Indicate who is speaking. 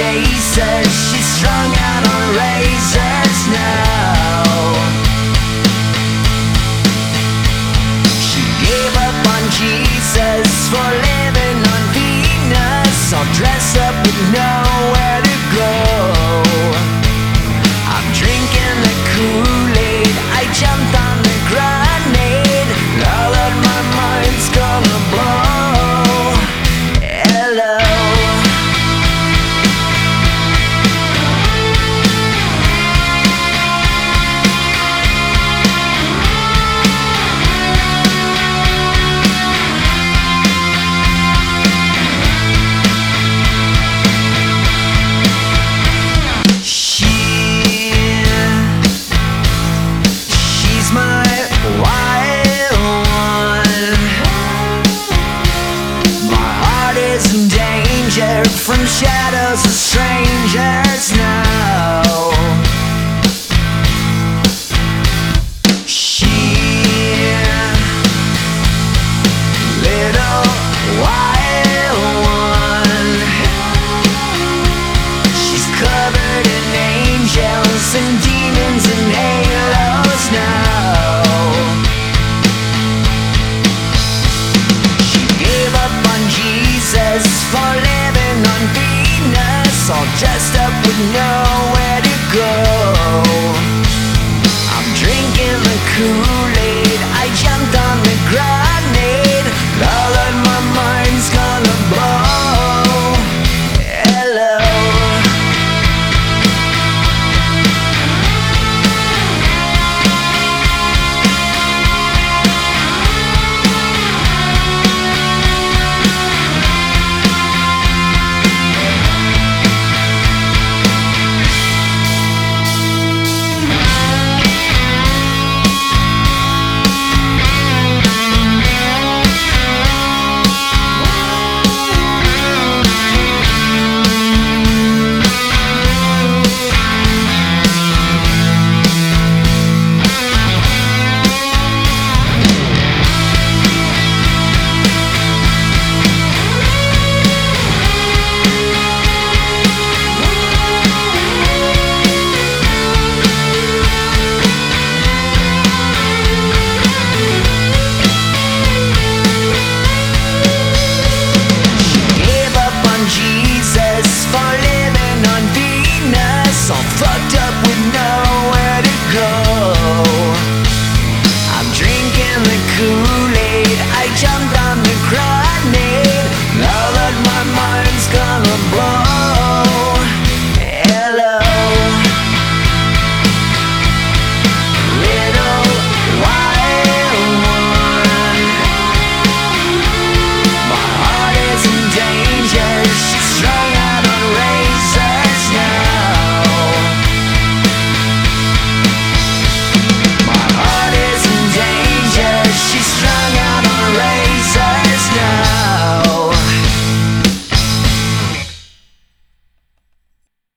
Speaker 1: chases. She's strung out on razors now. She gave up on Jesus for living on Venus, all dressed up with nowhere to go. I'm drinking the Kool-Aid, I jumped on the grenade. Now that my mind's gonna blow. Hello. She's my wild one. My heart is in danger from shadows of strangers now.